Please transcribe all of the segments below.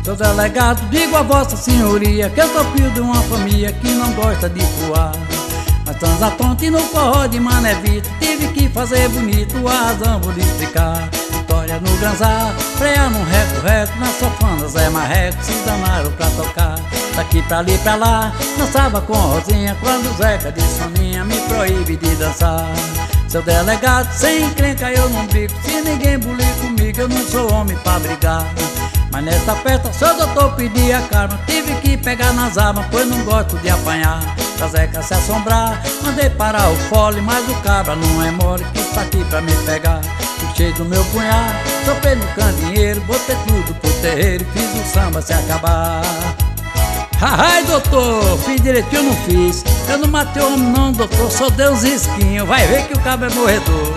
Seu delegado, digo a vossa senhoria que eu sou filho de uma família que não gosta de voar. Mas transa tonto e no forró de Mané Vitor tive que fazer bonito, a razão vou lhe explicar. Vitória no Ganzá, freia no reco-reco, na sofana Zé Marreco se danaram pra tocar. Daqui pra ali pra lá, dançava com Rosinha, quando o Zeca de Soninha me proíbe de dançar. Seu delegado, sem encrenca eu não brigo, se ninguém bulir comigo eu não sou homem pra brigar. Mas nessa festa, seu doutor pedia karma, tive que pegar nas armas, pois não gosto de apanhar. Pra Zeca se assombrar, mandei parar o fole, mas o cabra não é mole, quis partir pra me pegar. Puxei do meu punhal, topei no candeeiro, botei tudo pro terreiro e fiz o samba se acabar. Ai, doutor, fiz direitinho, eu não fiz. Eu não matei o homem não, doutor, só dei uns risquinhos. Vai ver que o cabra é morredor.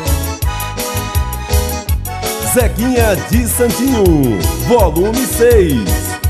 Zequinha de Santinho, volume 6.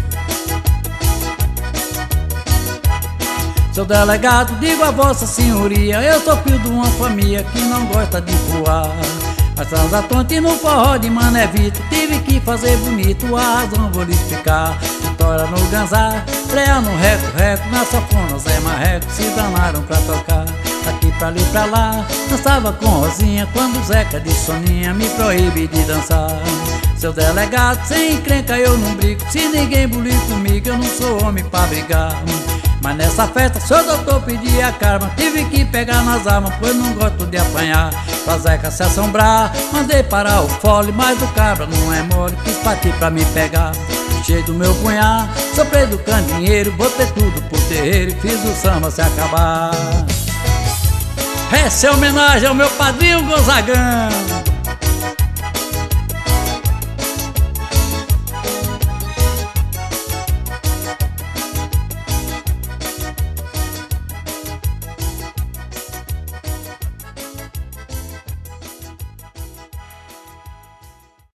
Seu delegado, digo a vossa senhoria, eu sou filho de uma família que não gosta de voar. Mas transa tonto e no forró de Mané Vitor tive que fazer bonito, a razão vou lhe explicar. Vitória no Ganzá, freia no reco-reco, na safona Zé Marreco se danaram pra tocar. Daqui pra ali pra lá, dançava com Rosinha, quando o Zeca de Soninha me proíbe de dançar. Seu delegado, sem encrenca eu não brigo, se ninguém bulir comigo eu não sou homem pra brigar. Mas nessa festa, seu doutor pedia karma, tive que pegar nas armas, pois não gosto de apanhar. Pra Zeca se assombrar, mandei parar o fole, mas o cabra não é mole, quis partir pra me pegar. Puxei do meu punhal, soprei do candeeiro, botei tudo pro terreiro e fiz o samba se acabar. Essa é homenagem ao meu padrinho Gonzagão.